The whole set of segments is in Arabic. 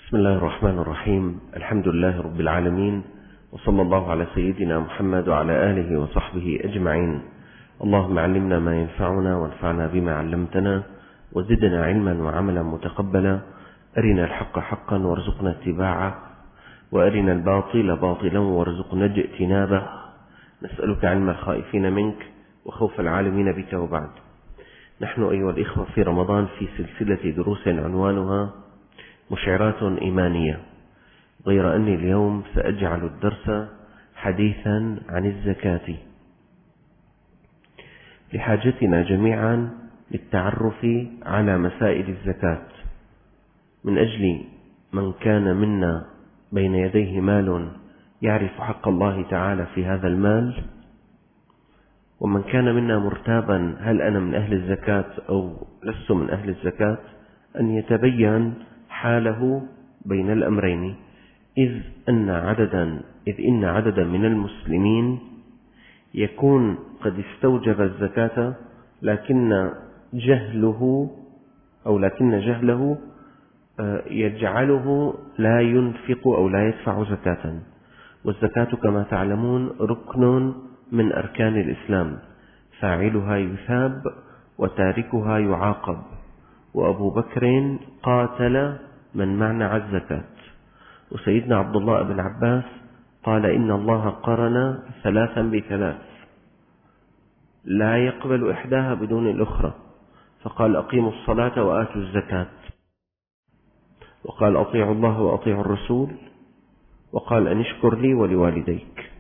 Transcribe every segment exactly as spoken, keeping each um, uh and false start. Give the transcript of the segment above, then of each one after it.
بسم الله الرحمن الرحيم. الحمد لله رب العالمين، وصلى الله على سيدنا محمد وعلى آله وصحبه أجمعين. اللهم علمنا ما ينفعنا وانفعنا بما علمتنا وزدنا علما وعملا متقبلا. أرنا الحق حقا وارزقنا اتباعه، وأرنا الباطل باطلا وارزقنا اجتنابه. نسألك علم الخائفين منك وخوف العالمين بك. وبعد، نحن أيها الإخوة في رمضان في سلسلة دروس عنوانها مشعرات إيمانية، غير أني اليوم سأجعل الدرس حديثا عن الزكاة، لحاجتنا جميعا للتعرف على مسائل الزكاة، من أجل من كان منا بين يديه مال يعرف حق الله تعالى في هذا المال، ومن كان منا مرتابا هل أنا من أهل الزكاة أو لست من أهل الزكاة، أن يتبين حاله بين الأمرين، إذ أن عددا إذ إن عددا من المسلمين يكون قد استوجب الزكاة، لكن جهله أو لكن جهله يجعله لا ينفق أو لا يدفع زكاة. والزكاة كما تعلمون ركن من أركان الإسلام، فاعلها يثاب وتاركها يعاقب. وأبو بكر قاتل من منع الزكاة، وسيدنا عبد الله بن عباس قال إن الله قرن ثلاثا بثلاث لا يقبل إحداها بدون الأخرى، فقال أقيموا الصلاة وآتوا الزكاة، وقال أطيعوا الله وأطيعوا الرسول، وقال أن اشكر لي ولوالديك.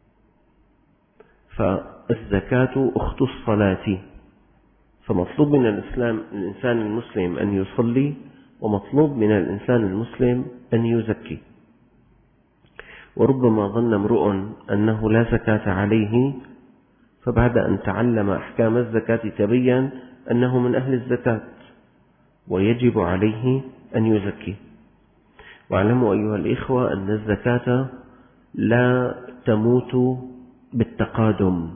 فالزكاة أخت الصلاة، فمطلوب من الإسلام الإنسان المسلم أن يصلي، ومطلوب من الإنسان المسلم أن يزكي. وربما ظن امرؤ أنه لا زكاة عليه، فبعد أن تعلم أحكام الزكاة تبين أنه من أهل الزكاة ويجب عليه أن يزكي. واعلموا أيها الإخوة أن الزكاة لا تموت بالتقادم،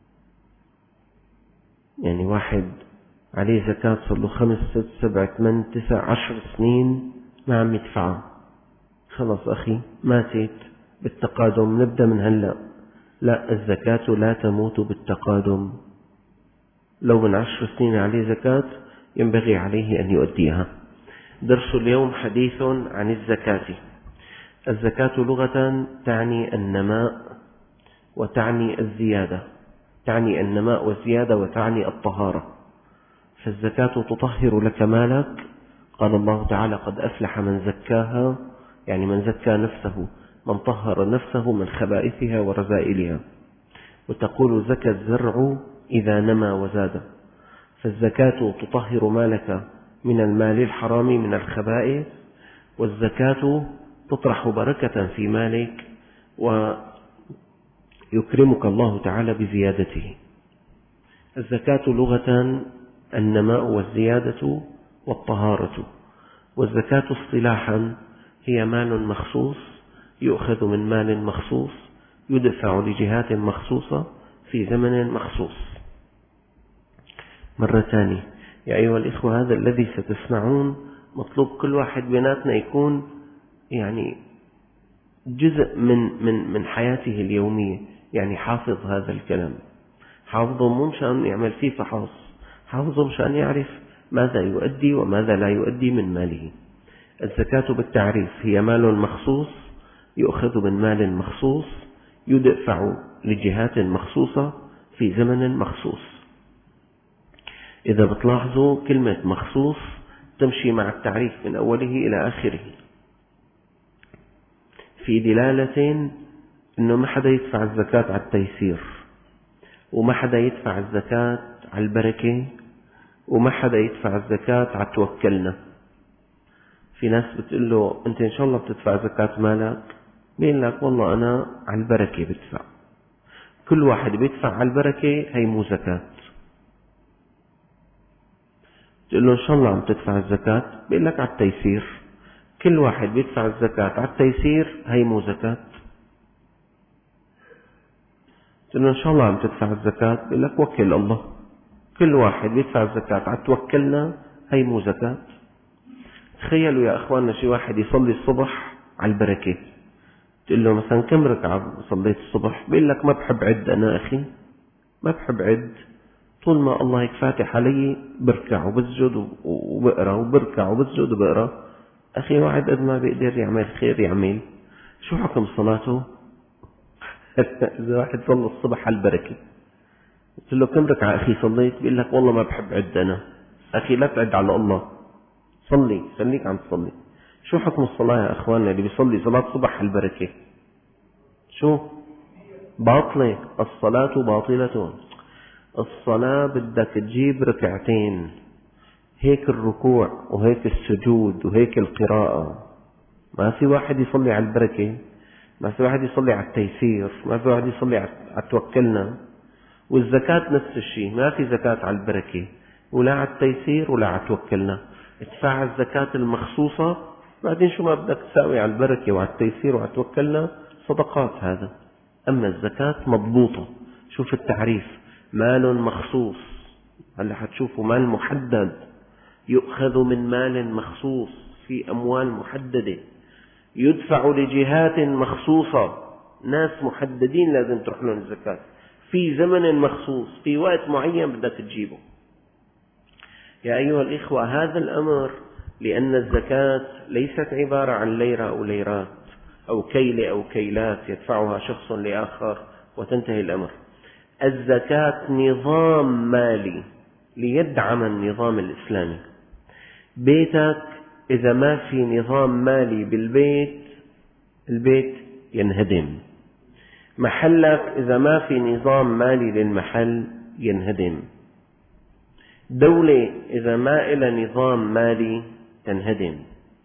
يعني واحد عليه زكاة صار له خمس ست سبع ثمان تسع عشر سنين ما عم يدفعها، خلص أخي ماتت بالتقادم نبدأ من هلأ. لا، الزكاة لا تموت بالتقادم. لو من عشر سنين عليه زكاة ينبغي عليه أن يؤديها. درس اليوم حديث عن الزكاة. الزكاة لغة تعني النماء وتعني الزيادة، تعني النماء والزيادة وتعني الطهارة. فالزكاة تطهر لك مالك، قال الله تعالى قد أفلح من زكاها، يعني من زكى نفسه، من طهر نفسه من خبائثها ورذائلها. وتقول زكى الزرع إذا نمى وزاد. فالزكاة تطهر مالك من المال الحرام من الخبائث، والزكاة تطرح بركة في مالك ويكرمك الله تعالى بزيادته. الزكاة لغة النماء والزيادة والطهارة. والزكاة اصطلاحا هي مال مخصوص يؤخذ من مال مخصوص يدفع لجهات مخصوصة في زمن مخصوص. مرة ثانية يا أيها الإخوة، هذا الذي ستسمعون مطلوب كل واحد بيناتنا يكون يعني جزء من من من حياته اليومية، يعني حافظ هذا الكلام، حافظه مو مشان يعمل فيه فحص، حافظه مشان يعرف ماذا يؤدي وماذا لا يؤدي من ماله. الزكاة بالتعريف هي مال مخصوص يؤخذ من مال مخصوص يدفع لجهات مخصوصة في زمن مخصوص. إذا بتلاحظوا كلمة مخصوص تمشي مع التعريف من أوله إلى آخره، في دلالة أنه ما حدا يدفع الزكاة على التيسير، وما حدا يدفع الزكاة على البركة، وما حدا يدفع الزكاة على توكلنا. في ناس بتقول له أنت إن شاء الله بتدفع زكاة مالك، بيقول لك والله أنا على البركة بدفع. كل واحد بيدفع على البركة هي مو زكاة. تقول له إن شاء الله عم تدفع الزكاة، بيقول لك على التيسير. كل واحد بيدفع الزكاة على التيسير هي مو زكاة. تقول له إن شاء الله عم تدفع الزكاة، بيقول لك وكل الله. كل واحد بيدفع الزكاة على توكلنا هي مو زكاة. تخيلوا يا أخواننا شي واحد يصلي الصبح على البركة، تقول له مثلا كم ركعة صليت الصبح؟ بيقول لك ما بحب عد أنا أخي، ما بحب عد، طول ما الله هيك فاتح علي بركع وبسجد وبقرأ وبركع وبسجد وبقرأ. أخي واحد قد ما بيقدر يعمل خير يعمل. شو حكم صلاته؟ إذا واحد صلى الصبح على البركة قلت له كم ركعة أخي صليت؟ بيقول لك والله ما بحب عد أنا. أخي لا تعد على الله، صلي، خليك عم تصلي. شو حكم الصلاة يا أخواننا اللي بيصلي صلاة صبح على البركة؟ شو؟ باطلة، الصلاة باطلة. الصلاة بدك تجيب ركعتين، هيك الركوع وهيك السجود وهيك القراءة. ما في واحد يصلي على البركة، ما في واحد يصلي على التيسير، ما في واحد يصلي على توكلنا. والزكاة نفس الشيء، ما في زكاة على البركة ولا على التيسير ولا على توكلنا. ادفع الزكاة المخصوصة، بعدين شو ما بدك تساوي على البركة وعلى التيسير وعلى توكلنا صدقات هذا. أما الزكاة مضبوطة. شوف التعريف، مال مخصوص. هلا حتشوفوا مال محدد، يؤخذ من مال مخصوص في أموال محددة، يدفع لجهات مخصوصة، ناس محددين لازم تروح لهم الزكاة في زمن مخصوص، في وقت معين بدك تجيبه. يا أيها الإخوة، هذا الأمر لأن الزكاة ليست عبارة عن ليرة أو ليرات أو كيلة أو كيلات يدفعها شخص لآخر وتنتهي الأمر. الزكاة نظام مالي ليدعم النظام الإسلامي. بيتك إذا ما في نظام مالي بالبيت، البيت ينهدم. محلك إذا ما في نظام مالي للمحل ينهدم. دولة إذا ما إلى نظام مالي تنهدم.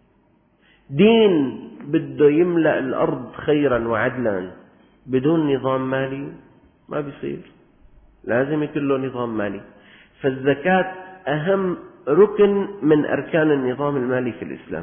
دين بده يملأ الأرض خيرا وعدلا بدون نظام مالي ما بيصير، لازم يكون له نظام مالي. فالزكاة أهم ركن من أركان النظام المالي في الإسلام.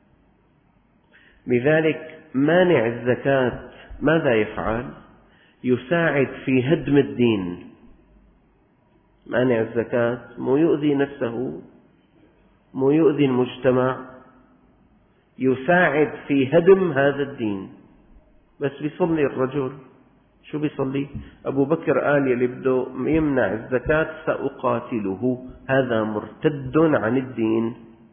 لذلك مانع الزكاة ماذا يفعل؟ يساعد في هدم الدين. مانع الزكاة مو يؤذي نفسه، مو يؤذي المجتمع، يساعد في هدم هذا الدين. بس بيصلي الرجل، شو بيصلي؟ أبو بكر قال يلي بده يمنع الزكاة سأقاتله، هذا مرتد عن الدين.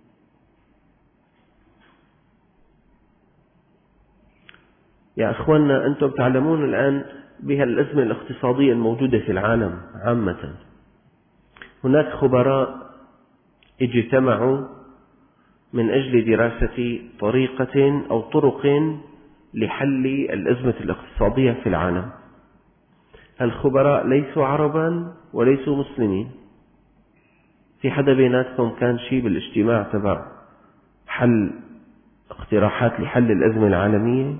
يا أخواننا، أنتم تعلمون الآن بها الأزمة الاقتصادية الموجودة في العالم عامة. هناك خبراء اجتمعوا من أجل دراسة طريقة أو طرق لحل الأزمة الاقتصادية في العالم. الخبراء ليسوا عربا وليسوا مسلمين. في حدا بيناتكم كان شيء بالاجتماع تبع حل اقتراحات لحل الأزمة العالمية؟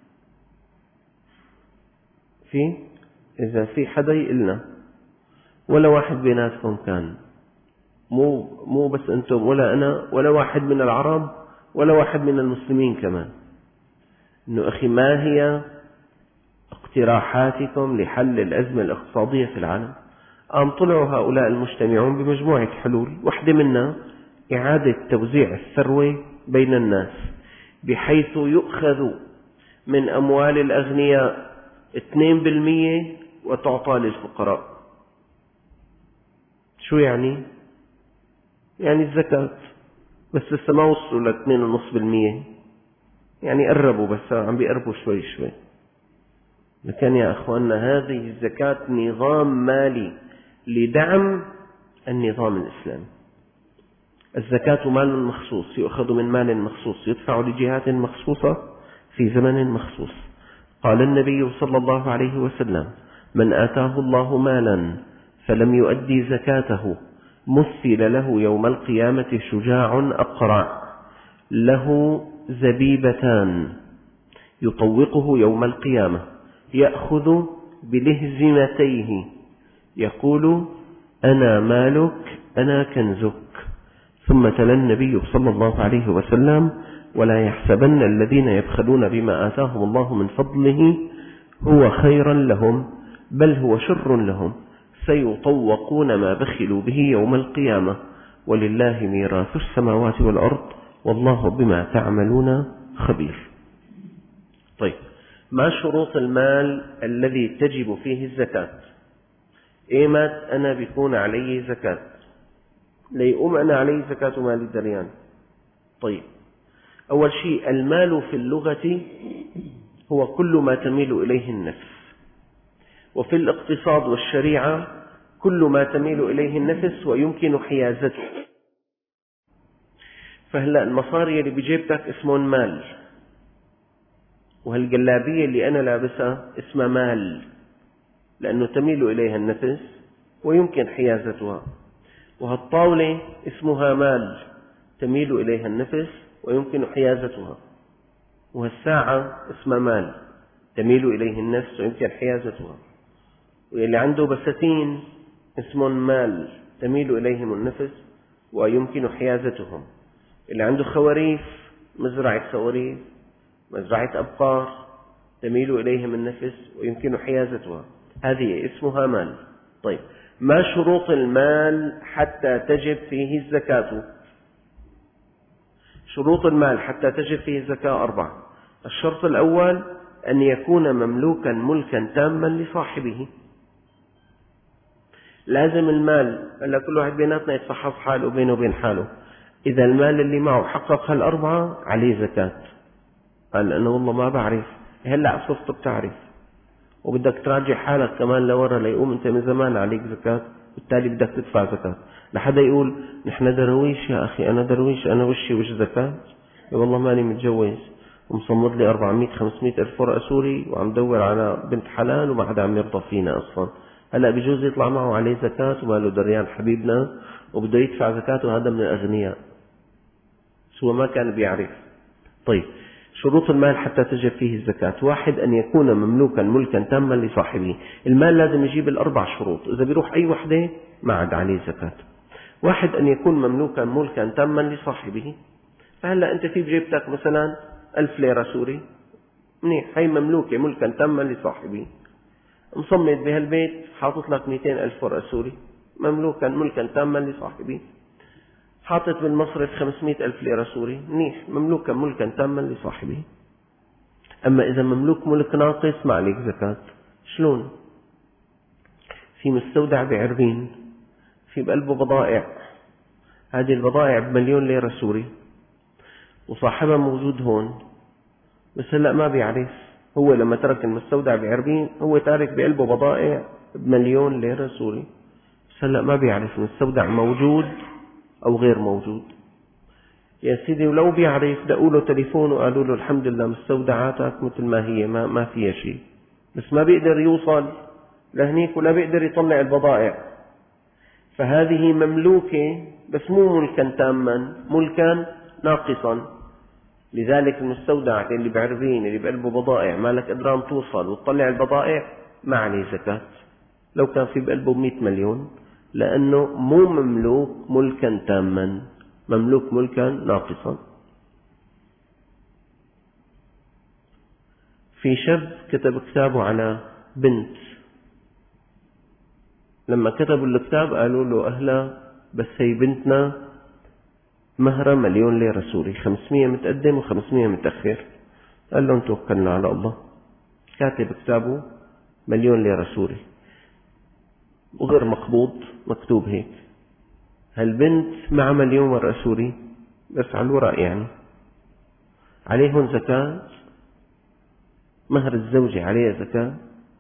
في؟ إذا في حدا يقلنا. ولا واحد بيناتكم كان، مو مو بس أنتم ولا أنا ولا واحد من العرب ولا واحد من المسلمين كمان. إنه أخي ما هي اقتراحاتكم لحل الأزمة الاقتصادية في العالم؟ قام طلعوا هؤلاء المجتمعون بمجموعة حلول. واحدة منها إعادة توزيع الثروة بين الناس بحيث يؤخذ من أموال الأغنياء اثنين بالمئة وتعطى للفقراء. شو يعني؟ يعني الزكاة، بس لسه ما وصلوا ل اثنين فاصلة خمسة بالمئة، يعني قربوا، بس عم بيقربوا شوي شوي. لكن يا أخواننا، هذه الزكاة نظام مالي لدعم النظام الإسلامي. الزكاة مال مخصوص يؤخذ من مال مخصوص يدفع لجهات مخصوصة في زمن مخصوص. قال النبي صلى الله عليه وسلم: من آتاه الله مالا فلم يؤدي زكاته مثل له يوم القيامة شجاع أقرع له زبيبتان يطوقه يوم القيامة يأخذ بلهزمتيه يقول: أنا مالك أنا كنزك. ثم تلا النبي صلى الله عليه وسلم: ولا يحسبن الذين يبخلون بما آتاهم الله من فضله هو خيرا لهم بل هو شر لهم سيطوقون ما بخلوا به يوم القيامة ولله ميراث السماوات والأرض والله بما تعملون خبير. طيب، ما شروط المال الذي تجب فيه الزكاة؟ إيمت أنا بيكون علي زكاة؟ ليقوم أنا علي زكاة مالي دريان. طيب، أول شيء المال في اللغة هو كل ما تميل إليه النفس، وفي الاقتصاد والشريعة كل ما تميل إليه النفس ويمكن حيازته. فهلأ المصاري اللي بجيبتك اسمهم مال، وهالجلابية اللي أنا لابسها اسمها مال لأنه تميل إليها النفس ويمكن حيازتها، وهالطاولة اسمها مال تميل إليها النفس ويمكن حيازتها، وهالساعة اسمها مال تميل إليه النفس ويمكن حيازتها، واللي عنده بساتين اسمهم مال تميل إليهم النفس ويمكن حيازتهم، اللي عنده خواريف، مزرعة خواريف، مزرعة أبقار، تميل إليهم النفس ويمكن حيازتها، هذه اسمها مال. طيب، ما شروط المال حتى تجب فيه الزكاة؟ شروط المال حتى تجب فيه الزكاة أربعة. الشرط الأول أن يكون مملوكا ملكا تاما لصاحبه. لازم المال، هلا كل واحد بيناتنا يتفحص حاله بينه وبين حاله، إذا المال اللي معه حقق هالأربعة عليه زكاة. قال لأنه والله ما بعرف، هلا صرت بتعرف وبدك تراجع حالك كمان لورا ليقوم أنت من زمان عليك زكاة، بالتالي بدك تدفع زكاة. لحدا يقول نحن درويش يا أخي، أنا درويش، أنا وشي وش زكاة؟ يا والله ماني متجوز ومصمد لي أربعمية خمسمية ألف ورقة سوري وعم دور على بنت حلال وما حدا عم يرضى فينا أصلا. هلا بجوز يطلع معه عليه زكاة وما له دريان حبيبنا وبده يدفع زكاة وهذا من الأغنياء، سوى ما كان بيعرف. طيب، شروط المال حتى تجب فيه الزكاة: واحد، أن يكون مملوكا ملكا تاما لصاحبه. المال لازم يجيب الأربع شروط، إذا بيروح أي وحدة ما عاد عليه زكاة. واحد، أن يكون مملوكا ملكا تاما لصاحبه. فهلا أنت في بجيبتك مثلا ألف ليرة سوري، منيح، هي مملوكة ملكا تاما لصاحبه. مصمد بهالبيت حاطط لك مئتين ألف ورقة سوري، مملوكا ملكا تاما لصاحبه. حاطط بالمصرف خمسمئة ألف ليرة سوري، منيح، مملوكا ملكا تاما لصاحبه. أما إذا مملوك ملك ناقص ما عليك زكاة. شلون؟ في مستودع بعربين، في بقلبه بضائع، هذه البضائع بمليون ليرة سوري وصاحبها موجود هون، بس هلأ ما بيعرف. هو لما ترك المستودع بعربين هو تارك بقلبه بضائع بمليون ليرة سوري، بس هلأ ما بيعرف المستودع موجود أو غير موجود. يا سيدي ولو بيعرف دقوا له تليفون وقالوا له الحمد لله مستودعاتك مثل ما هي، ما, ما فيها شيء، بس ما بيقدر يوصل لهنيك ولا بيقدر يطلع البضائع. فهذه مملوكة بس مو ملكا تاما، ملكا ناقصا. لذلك المستودع اللي بعربين اللي بقلبه بضائع مالك قدران توصل وتطلع البضائع ما عليه زكاة لو كان في بقلبه مئة مليون، لأنه مو مملوك ملكا تاما، مملوك ملكا ناقصا. في شاب كتب كتابه على بنت، لما كتبوا الكتاب قالوا له أهلا بس هي بنتنا مهرة مليون ليرة سوري، خمسمية متقدم وخمسمية متأخر. قال لهم توكلنا على الله. كاتب كتابه مليون ليرة سوري وغير مقبوض، مكتوب هيك. هالبنت مع مليون ورقة سوري بس على الورق، يعني عليهم زكاة؟ مهر الزوجة عليها زكاة؟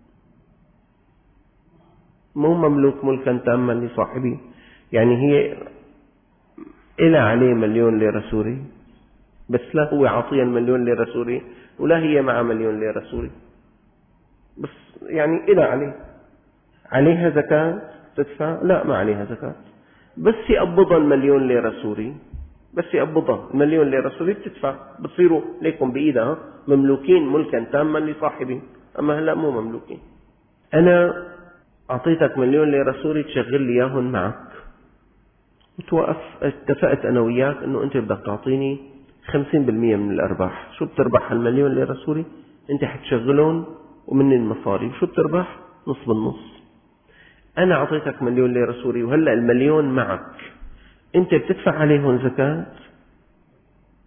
مو مملوك ملكا تاما لصاحبه، يعني هي إلى عليه مليون ليرة سوري بس لا هو عطيا مليون ليرة سوري ولا هي مع مليون ليرة سوري، بس يعني إلى عليه. عليها زكاة تدفع؟ لا ما عليها زكاة، بس يقبضها المليون ليرة سوري، بس يقبضها المليون ليرة سوري بتدفع، بتصيروا ليكم بإيدها مملوكين ملكا تاما لصاحبه. أما هلأ مو مملوكين. أنا أعطيتك مليون ليرة سوري تشغل لي إياهن معك وتوقف، اتفقت أنا وياك أنه أنت بدك تعطيني خمسين بالمئة من الأرباح. شو بتربح المليون ليرة سوري؟ أنت حتشغلون ومن المصاري شو بتربح؟ نص بالنص. أنا أعطيتك مليون ليرة سوري وهلأ المليون معك، أنت بتدفع عليهم زكاة؟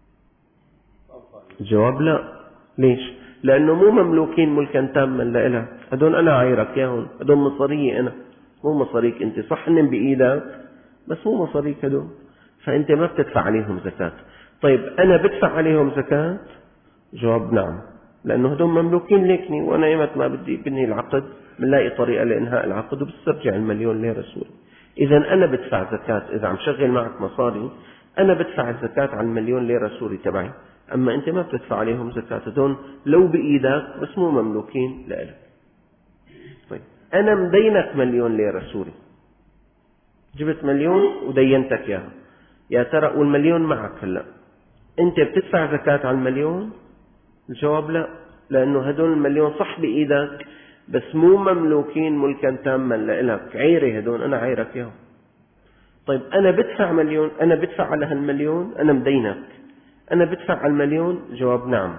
الجواب لا. ليش؟ لأنه مو مملوكين ملكا تاما لإلك، هدول أنا عايرك ياهن، هدول مصارية أنا، مو مصاريك أنت. صح إنهم بإيدك بس مو مصاريك هدول، فأنت ما بتدفع عليهم زكاة. طيب أنا بدفع عليهم زكاة؟ جواب نعم، لأنه هدول مملوكين ليكني، وأنا إيمت ما بدي بني العقد بنلاقي طريقة لإنهاء العقد وبسترجع المليون ليرة سوري. إذا أنا بدفع زكاة، إذا عم شغل معك مصاري أنا بدفع الزكاة على المليون ليرة سوري تبعي، أما أنت ما بتدفع عليهم زكاة، هدول لو بإيدك بس مو مملوكين لإلك. طيب أنا مدينك مليون ليرة سوري، جبت مليون ودينتك إياها، يا ترى والمليون معك هلأ، أنت بتدفع زكاة على المليون؟ الجواب لا، لأنه هدول المليون صح بإيدك بس مو مملوكين ملكا تاما لإلك، عيري هدول، أنا عيرك إياهم. طيب أنا بدفع مليون، أنا بدفع على هالمليون، أنا مدينك، أنا بدفع على المليون؟ جواب نعم،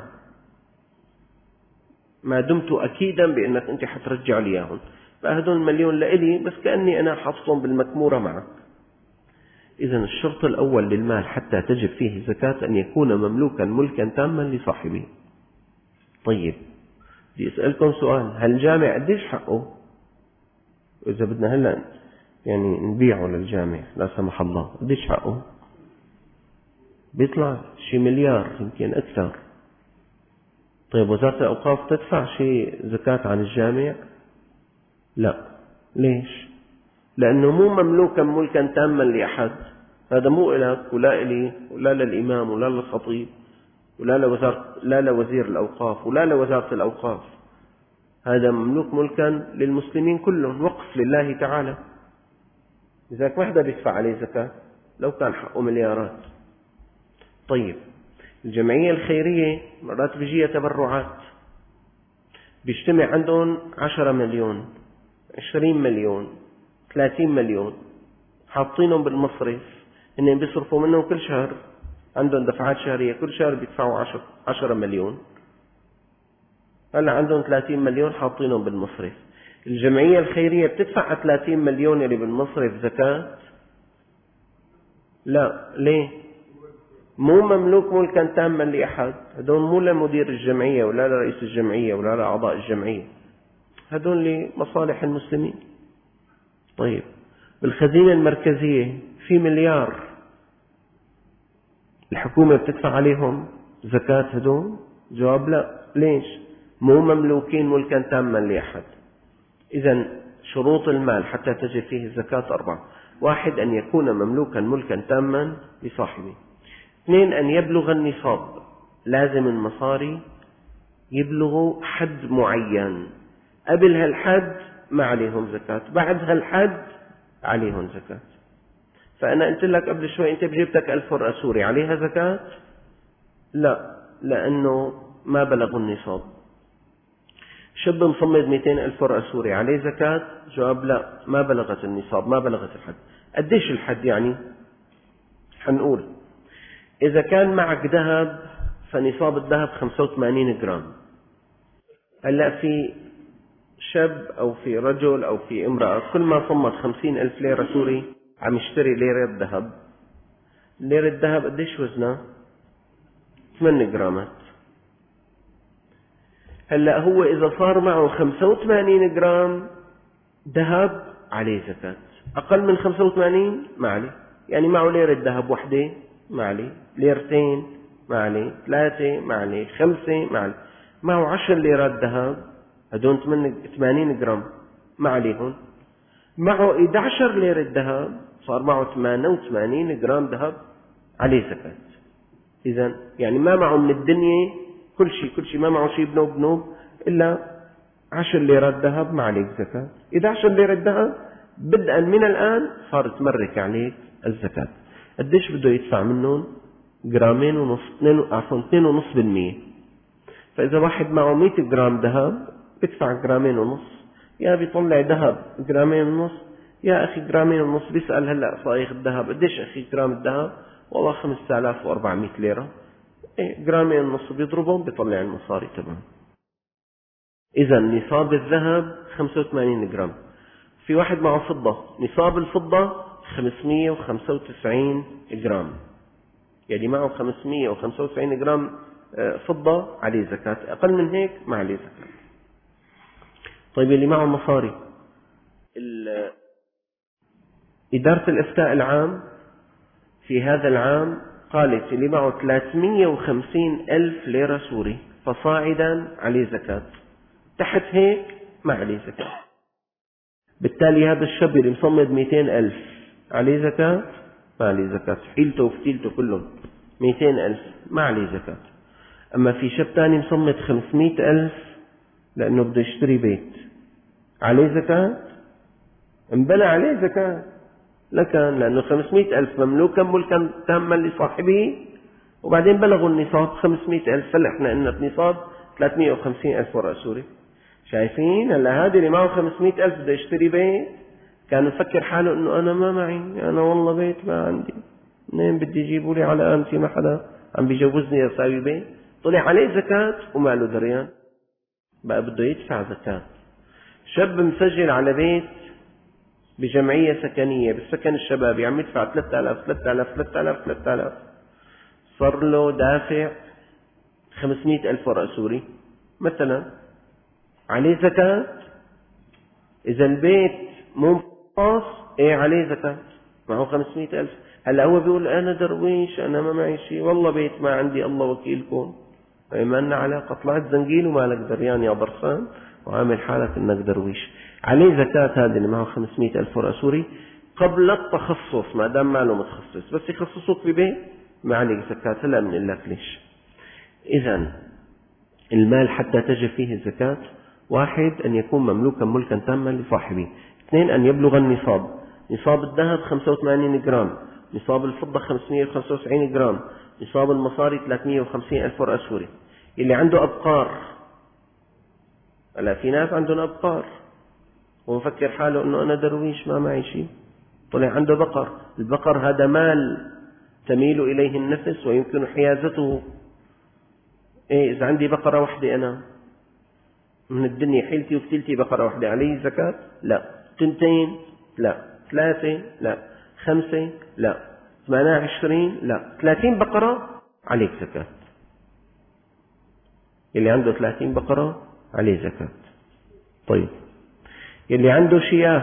ما دمت أكيدا بأنك أنت حترجع لي إياهم، فهدول المليون لإلي بس كأني أنا حاطهم بالمكمورة معك. إذن الشرط الأول للمال حتى تجب فيه زكاة أن يكون مملوكا ملكا تاما لصاحبه. طيب بدي أسألكم سؤال، هل الجامع قديش حقه؟ وإذا بدنا هلا يعني نبيعه للجامع لا سمح الله قديش حقه؟ بيطلع شي مليار يمكن أكثر. طيب وزارة الأوقاف تدفع شي زكاة عن الجامع؟ لا. ليش؟ لأنه مو مملوكا ملكا تاما لأحد، هذا مو إلك ولا إلي ولا للإمام ولا للخطيب ولا لوزارة، لا لوزير الأوقاف ولا لوزارة الأوقاف، هذا مملوك ملكا للمسلمين كلهم، وقف لله تعالى، لذلك ما حدا بيدفع عليه زكاة لو كان حقه مليارات. طيب الجمعية الخيرية مرات بيجيها تبرعات، بيجتمع عندهم عشرة مليون، عشرين مليون، ثلاثين مليون، حاطينهم بالمصرف، إنهم بيصرفوا منهم كل شهر، عندهم دفعات شهرية كل شهر بيدفعوا عشر عشرة مليون، هلا عندهم ثلاثين مليون حاطينهم بالمصرف. الجمعية الخيرية بتدفع ثلاثين مليون اللي بالمصرف زكاة؟ لا. ليه؟ مو مملوك ملكا تاما لأحد، هدول مو لمدير الجمعية ولا لرئيس الجمعية ولا لأعضاء الجمعية، هدول لمصالح المسلمين. طيب بالخزينة المركزية في مليار، الحكومة بتدفع عليهم زكاة هدول؟ جواب لا. ليش؟ مو مملوكين ملكا تاما لأحد. إذن شروط المال حتى تجب فيه الزكاة أربعة: واحد أن يكون مملوكا ملكا تاما لصاحبه، اثنين أن يبلغ النصاب، لازم المصاري يبلغوا حد معين، قبل هالحد ما عليهم زكاة، بعد هالحد عليهم زكاة. فأنا قلت لك قبل شوي أنت بجيبتك ألف ورقة سوري عليها زكاة؟ لا، لأنه ما بلغوا النصاب. شاب مصمد مئتين ألف ورقة سوري عليه زكاة؟ جواب لا، ما بلغت النصاب، ما بلغت الحد. قديش الحد يعني؟ حنقول إذا كان معك ذهب فنصاب الذهب خمسة وثمانين جرام. هلأ في شاب أو في رجل أو في امرأة كل ما صمت خمسين ألف ليرة سوري عم يشتري ليرة ذهب، ليرة ذهب قديش وزنها؟ ثمانية جرامات. هلأ هو إذا صار معه خمسة وثمانين جرام ذهب عليه زكاة، أقل من خمسة وثمانين ما عليه، يعني معه ليرة ذهب وحدة ما عليه، ليرتين ما عليه، ثلاثة ما عليه، خمسة ما عليه، معه عشر ليرات ذهب هدول ثمانين جرام ما عليهم، معه إحدى عشرة ليرة ذهب صار معه ثمانية وثمانين جرام ذهب عليه زكاة. إذن يعني ما معه من الدنيا كل شيء، كل شيء ما معه شيء بنوب بنوب إلا عشر ليرات ذهب ما عليك زكاة. إذا عشر ليرات ذهب بدءا من الآن صارت تمرك عليك الزكاة. قديش بده يدفع منهم؟ جرامين ونص، اثنين عفوا اثنين ونص بالمية. فإذا واحد معه مئة جرام ذهب بدفع جرامين ونص، يا بيطلع ذهب جرامين ونص، يا أخي جرامين ونص بيسأل هلأ صايغ الذهب قديش أخي جرام الذهب؟ والله خمسة آلاف وأربعمئة ليرة. إيه جرامين ونص بيضربهم بيطلع المصاري تبعه. إذا نصاب الذهب خمسة وثمانين جرام. في واحد معه فضة، نصاب الفضة خمسمئة وخمسة وتسعين جرام، يعني معه خمسمئة وخمسة وتسعين جرام فضة عليه زكاة، أقل من هيك ما عليه زكاة. طيب اللي معه مصاري، إدارة الإفتاء العام في هذا العام قالت اللي معه ثلاثمئة وخمسين ألف ليرة سوري فصاعدا عليه زكاة، تحت هيك ما عليه زكاة. بالتالي هذا الشاب اللي مصمد مئتين ألف عليه زكاة؟ ما عليه زكاة. حيلته وفتيلته كلهم مئتين ألف ما عليه زكاة. أما في شاب تاني مصمد خمسمئة ألف لأنه بده يشتري بيت، عليه زكاة؟ انبنى عليه زكاة؟ لكن لأنه خمسمئة ألف مملوكا ملكا تاما لصاحبه، وبعدين بلغوا النصاب خمسمئة ألف، هلا احنا قلنا النصاب ثلاثمئة وخمسين ألف ورقة سوري. شايفين؟ هلا هذا اللي معه خمسمئة ألف بده يشتري بيت كان يفكر حاله انه انا ما معي، انا والله بيت ما عندي، منين بدي يجيبوا لي على قامتي، ما حدا عم بيجوزني اساوي بيت. طلع عليه زكاة وما له دريان، بقى بده يدفع زكاة. شاب مسجل على بيت بجمعية سكنية بالسكن الشبابي عم يدفع ثلاثة آلاف ثلاثة آلاف ثلاثة آلاف ثلاثة آلاف، صار له دافع خمسمئة ألف ورقة سوري مثلا، عليه زكاة؟ إذا البيت مو خاص إيه عليه زكاة، معه خمسمئة ألف. هلا هو بيقول أنا درويش، أنا ما معي شيء، والله بيت ما عندي، الله وكيلكم. ما لنا علاقة، طلعت زنجيل ومالك دريان يا برسان وعامل حالك إنك درويش. عليه زكاة هذا اللي معه خمسمئة ألف ورقة سوري قبل التخصص، ما دام ماله متخصص، بس يخصصوك ببيت ما عليك زكاة. هلا بنقول لك ليش. إذا المال حتى تجب فيه الزكاة: واحد، أن يكون مملوكا ملكا تاما لصاحبه. اثنين، أن يبلغ النصاب. نصاب الذهب خمسة وثمانين جرام، نصاب الفضة خمسمئة وخمسة وتسعين جرام، نصاب المصاري ثلاثمئة وخمسين ألف ورقة سوري. اللي عنده أبقار، هلا في ناس عندهم أبقار ومفكر حاله أنه أنا درويش ما معي شيء، طلع عنده بقر. البقر هذا مال تميل إليه النفس ويمكن حيازته. إيه إذا عندي بقرة واحدة أنا من الدنيا، حيلتي وفتلتي بقرة واحدة، عليه زكاة؟ لا. تنتين؟ لا. ثلاثة؟ لا. خمسة؟ لا. ثمانية عشرين؟ لا. ثلاثين بقرة عليك زكاة. اللي عنده ثلاثين بقرة عليه زكاة. طيب اللي عنده شياه،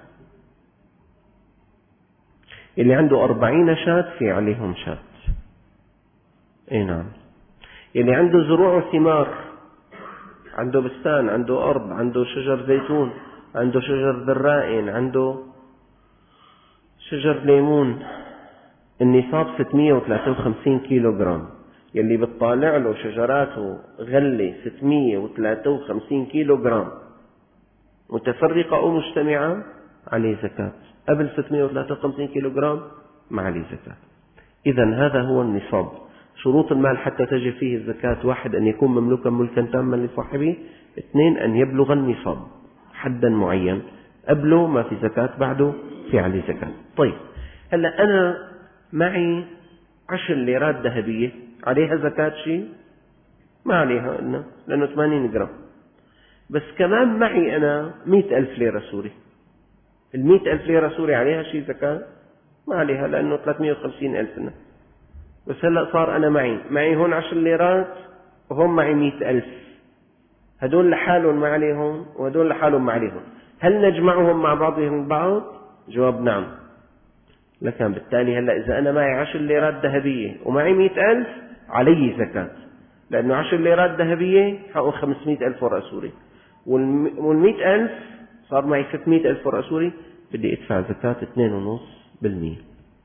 اللي عنده أربعين شاة في عليهم شاة. اي نعم. اللي عنده زروع وثمار، عنده بستان، عنده أرض، عنده شجر زيتون، عنده شجر ذرائن، عنده شجر ليمون، النصاب ستمئة وثلاثة وخمسين كيلو جرام. يلي بتطالع له شجراته غلة ستمئة وثلاثة وخمسين كيلو جرام متفرقة أو مجتمعة عليه زكاة. قبل ستمئة وثلاثة وخمسين كيلو جرام ما عليه زكاة. إذا هذا هو النصاب. شروط المال حتى تجب فيه الزكاة: واحد، أن يكون مملوكا ملكا تاما لصاحبه. اثنين، أن يبلغ النصاب حدا معين، قبله ما في زكاة، بعده في عليه زكاة. طيب هلا أنا معي عشر ليرات ذهبية، عليها زكاة شيء؟ ما عليها قلنا لأنه ثمانين جرام. بس كمان معي أنا مئة ألف ليرة سوري، المئة ألف ليرة سوري عليها شيء زكاة؟ ما عليها لأنه ثلاثمئة وخمسين ألف. بس هلأ صار أنا معي معي هون عشر ليرات وهم معي مئة ألف، هدول لحالهم ما عليهم وهدول لحالهم ما عليهم، هل نجمعهم مع بعضهم البعض؟ جواب نعم. لكن بالتالي هلأ إذا أنا معي عشر ليرات ذهبية ومعي مئة ألف علي زكاة، لأنه عشر ليرات ذهبية حقوا خمسمئة ألف ورقة سوري، والمئة ألف صار معي ستمئة ألف ورقة سوري، بدي أدفع زكاة اثنين فاصلة خمسة بالمئة.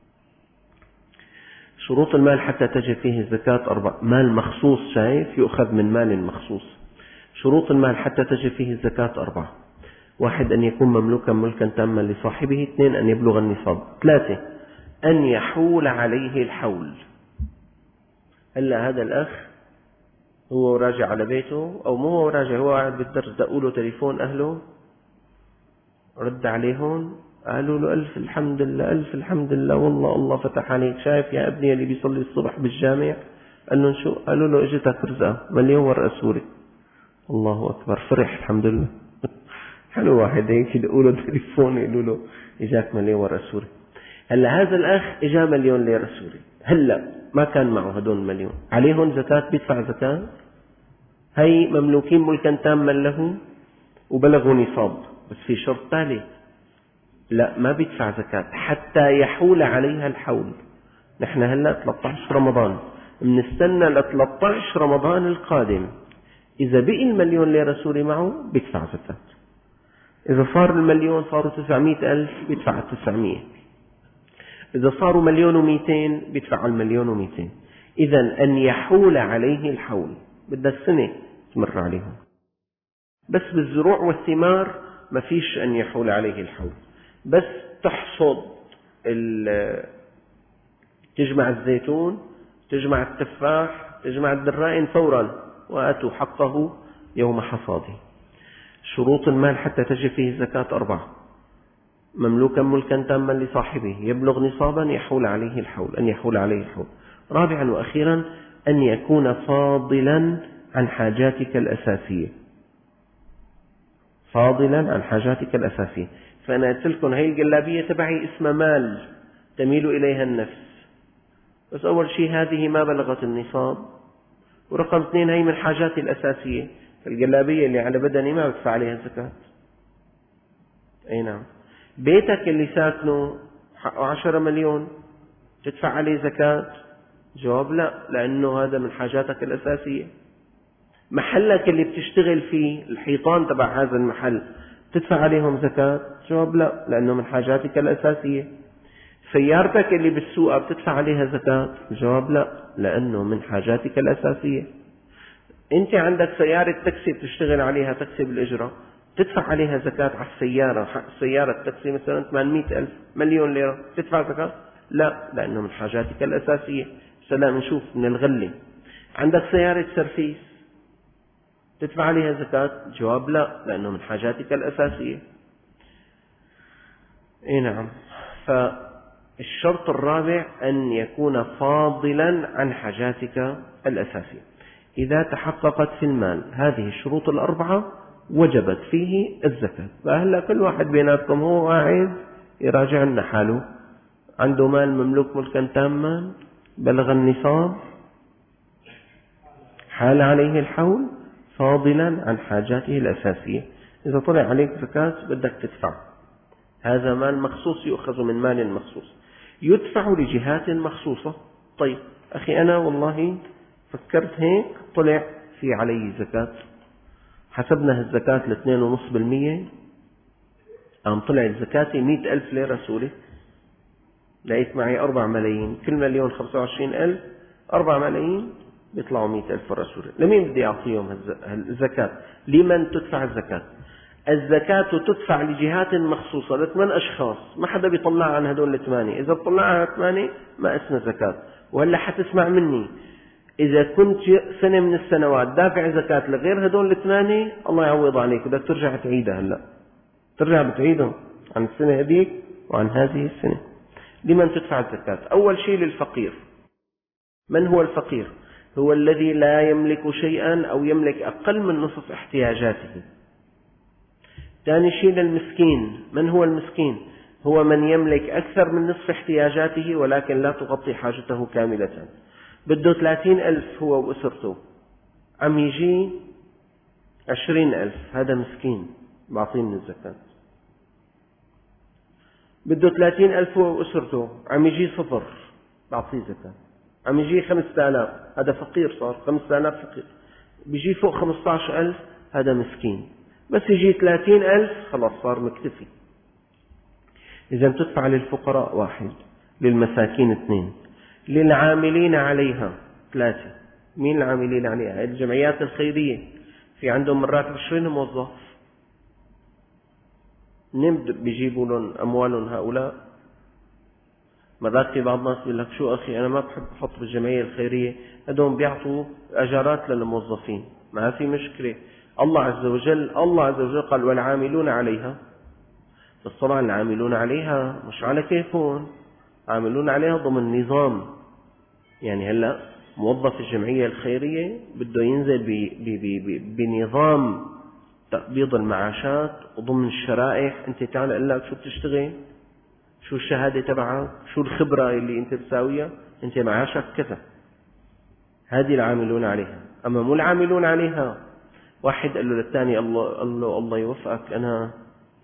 شروط المال حتى تجب فيه الزكاة أربع. مال مخصوص، شايف، يؤخذ من مال مخصوص. شروط المال حتى تجب فيه الزكاة أربعة: واحد، أن يكون مملوكا ملكا تاما لصاحبه. اثنين، أن يبلغ النصاب. ثلاثة، أن يحول عليه الحول. هلا هذا الأخ هو راجع على بيته، أو مو هو راجع، هو قاعد بالدرس، دقوا له تليفون أهله، رد عليهم قالوا له ألف الحمد لله ألف الحمد لله والله الله فتح عليك، شايف يا ابني اللي بيصلي الصبح بالجامع؟ قال له شو؟ قالوا له اجتك رزقة مليون ورقة سوري. الله أكبر، فرح الحمد لله. حلو واحد هيك يدقوا له تليفون يقولوا له اجاك مليون ورقة سوري. هلا هذا الأخ اجا مليون ليرة سوري، هلا ما كان معه هدول المليون، عليهم زكاة؟ بيدفع زكاة؟ هي مملوكين ملكا تاما له وبلغوا نصاب، بس في شرط ثالث، لا ما بيدفع زكاة حتى يحول عليها الحول. نحن هلأ ثلاثة عشر رمضان، بنستنى ل ثلاثة عشر رمضان القادم، إذا بقي المليون ليرة سوري معه بيدفع زكاة. إذا صار المليون صاروا تسعمائة ألف بيدفع التسعمائة، إذا صاروا مليون ومئتين بيدفع المليون ومئتين. إذا أن يحول عليه الحول بدها السنة تمر عليهم، بس بالزروع والثمار ما فيش أن يحول عليه الحول، بس تحصد تجمع الزيتون، تجمع التفاح، تجمع الدرائن فورا، وآتوا حقه يوم حصاده. شروط المال حتى تجب فيه الزكاة أربعة: مملوكا ملكا تاما لصاحبه، يبلغ نصابا، يحول عليه الحول، أن يحول عليه الحول. رابعا وأخيرا أن يكون فاضلا عن حاجاتك الأساسية، فاضلا عن حاجاتك الأساسية. فأنا قلت لكم هي الجلابية تبعي اسمها مال تميل إليها النفس، بس أول شيء هذه ما بلغت النصاب، ورقم اثنين هي من حاجاتي الأساسية. الجلابية اللي على بدني ما بدفع عليها زكاة. أي نعم. بيتك اللي ساكنه حقه عشرة مليون تدفع عليه زكاة؟ جواب لا، لأنه هذا من حاجاتك الأساسية. محلك اللي بتشتغل فيه، الحيطان تبع هذا المحل، تدفع عليهم زكاة؟ جواب لا، لأنه من حاجاتك الأساسية. سيارتك اللي بالسوق بتدفع عليها زكاة؟ جواب لا، لأنه من حاجاتك الأساسية. أنت عندك سيارة تاكسي بتشتغل عليها، تاكسي بالإجرة، تدفع عليها زكاة على السيارة. حق سيارة التاكسي مثلا ثمانمائة ألف، مليون ليرة، تدفع زكاة؟ لا، لأنه من حاجاتك الأساسية. سلام، نشوف من الغلة. عندك سيارة سرفيس، تدفع عليها زكاة؟ جواب لا، لأنه من حاجاتك الأساسية. اي نعم. فالشرط الرابع أن يكون فاضلا عن حاجاتك الأساسية. إذا تحققت في المال هذه الشروط الأربعة وجبت فيه الزكاة. فهلا كل واحد بيناتكم هو قاعد يراجع لنا حاله، عنده مال مملوك ملكا تاما، بلغ النصاب، حال عليه الحول، فاضلا عن حاجاته الأساسية. إذا طلع عليك زكاة بدك تدفع. هذا مال مخصوص يؤخذ من مال مخصوص، يدفع لجهات مخصوصة. طيب أخي أنا والله فكرت هيك، طلع في علي زكاة، حسبنا الزكاة لاثنين ونص بالمية، قام طلعت زكاتي مئة ألف ليرة سوري، لقيت معي أربع ملايين، كل مليون خمسة وعشرين ألف، أربع ملايين بيطلعوا مئة ألف مرة سوري. لمين بدي أعطيهم الزكاة؟ لمن تدفع الزكاة؟ الزكاة تدفع لجهات مخصوصة لثمان أشخاص، ما حدا بيطلع عن هدول الثمانية. إذا بطلع عن ثمانية ما اسمه زكاة. وهلا حتسمع مني، إذا كنت سنة من السنوات دافع زكاة لغير هدول الثمانية، الله يعوض عليك، بدك ترجع تعيدها. هلا ترجع بتعيدهم عن السنة هذيك وعن هذه السنة. لمن تدفع الزكاة؟ أول شيء للفقير. من هو الفقير؟ هو الذي لا يملك شيئا أو يملك أقل من نصف احتياجاته. ثاني شيء للمسكين. من هو المسكين؟ هو من يملك أكثر من نصف احتياجاته ولكن لا تغطي حاجته كاملة، بده ثلاثين ألف هو وأسرته، عم يجي عشرين ألف، هذا مسكين بعطيه من الزكاة. بده ثلاثين ألف هو وأسرته، عم يجي صفر، بعطيه زكاة. عم يجي خمسة آلاف، هذا فقير، صار خمسة آلاف فقير. بيجي فوق خمسة عشر ألف، هذا مسكين. بس يجي ثلاثين ألف خلاص صار مكتفي. إذا تدفع للفقراء واحد، للمساكين اثنين، للعاملين عليها ثلاثة. مين العاملين عليها؟ الجمعيات الخيرية، في عندهم مرات عشرين موظف، نمد بيجيبوا لهم أموالهم هؤلاء. مرات في بعض الناس بيقول لك شو أخي أنا ما بحب أحط بالجمعية الخيرية، هدول بيعطوا أجارات للموظفين. ما في مشكلة، الله عز وجل الله عز وجل قال والعاملون عليها، بس طبعا العاملون عليها مش على كيفهم، عاملون عليها ضمن نظام. يعني هلا موظف الجمعية الخيرية بده ينزل بنظام تقبيض المعاشات وضمن الشرائح. انت تعال اقول لك شو بتشتغل، شو الشهادة تبعك، شو الخبرة اللي انت بتساويها، أنت معاشك كذا، هذه العاملون عليها. أما مو العاملون عليها، واحد قال له للثاني الله الله الله يوفقك، أنا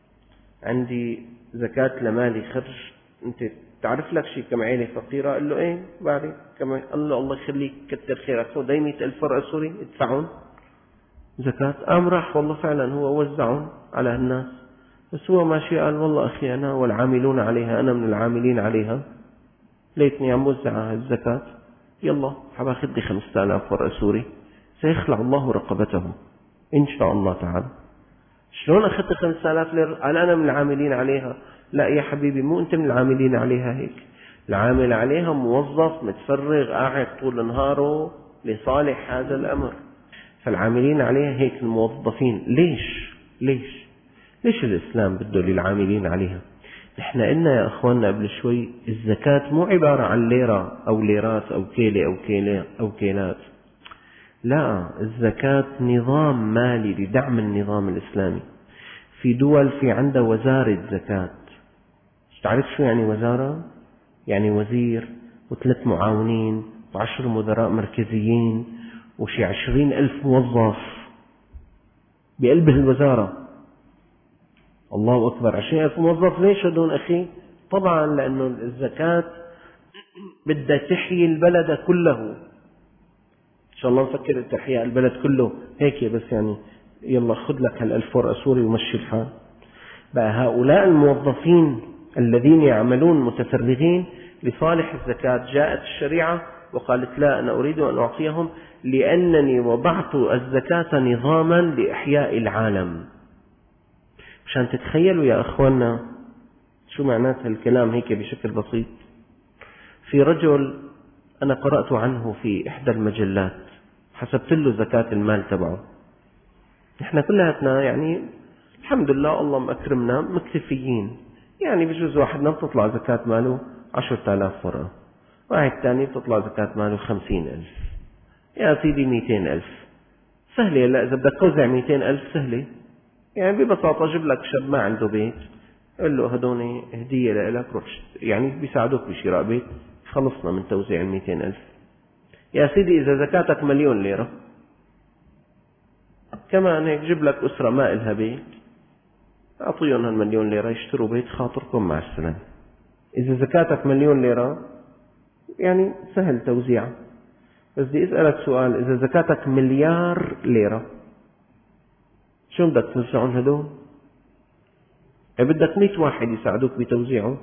عندي زكاة لمالي خرج، أنت تعرف لك شيء كم عيلة فقيرة؟ قال له إيه بعرف كم. قال له الله يخليك كتر خيرك، هو داي مئة ألف فرع سوري ادفعون زكاة. قام راح والله فعلا هو وزعهم على الناس، بس هو ماشي قال والله أخي أنا والعاملون عليها، أنا من العاملين عليها، ليتني عم وزع الزكاة، يلا حباخد لي خمسة آلاف فرع سوري، سيخلع الله رقبته إن شاء الله تعالى. شلون أخذت خمسة آلاف ليرة؟ قال أنا من العاملين عليها. لا يا حبيبي، مو أنت من العاملين عليها هيك، العامل عليها موظف متفرغ قاعد طول نهاره لصالح هذا الأمر، فالعاملين عليها هيك الموظفين. ليش ليش ليش الإسلام بده للعاملين عليها؟ نحن قلنا يا أخواننا قبل شوي الزكاة مو عبارة عن ليرة أو ليرات أو كيلة أو كيلة أو كيلات، لا، الزكاة نظام مالي لدعم النظام الإسلامي. في دول في عندها وزارة زكاة. تعرف شو يعني وزارة؟ يعني وزير وثلاث معاونين وعشر مدراء مركزيين وشي عشرين ألف موظف بقلب الوزارة. الله أكبر، عشرين ألف موظف. ليش هدول أخي؟ طبعا لأنه الزكاة بدها تحيي البلد كله. إن شاء الله نفكر تحيي البلد كله هيك، بس يعني يلا خذ لك هالألف ورقة سوري ومشي الحال. بقى هؤلاء الموظفين الذين يعملون متفرغين لصالح الزكاة، جاءت الشريعة وقالت لا، أنا أريد أن أعطيهم لأنني وضعت الزكاة نظاما لإحياء العالم. مشان تتخيلوا يا أخوانا شو معنات الكلام هيك بشكل بسيط. في رجل أنا قرأت عنه في إحدى المجلات، حسبت له زكاة المال تبعه. نحن كلاتنا يعني الحمد لله الله مأكرمنا مكتفيين، يعني بجوز واحدنا بتطلع زكاة ماله عشرة آلاف ورقة، واحد تاني بتطلع زكاة ماله خمسين ألف، يا سيدي مئتين ألف. سهلة. لا إذا بدك توزع مئتين ألف سهلة، يعني ببساطة جيب لك شاب ما عنده بيت، قل له هدوني هدية لك، روح يعني بيساعدوك بشراء بيت، خلصنا من توزيع المئتين ألف. يا سيدي إذا زكاتك مليون ليرة كمان هيك جيب لك أسرة ما إلها بيت، أعطيهم هالمليون ليرة يشتروا بيت، خاطركم مع السلامة. إذا زكاتك مليون ليرة يعني سهل توزيعها. بس بدي أسألك سؤال، إذا زكاتك مليار ليرة شو بدك توزعون هدول؟ بدك مئة واحد يساعدوك بتوزيعه.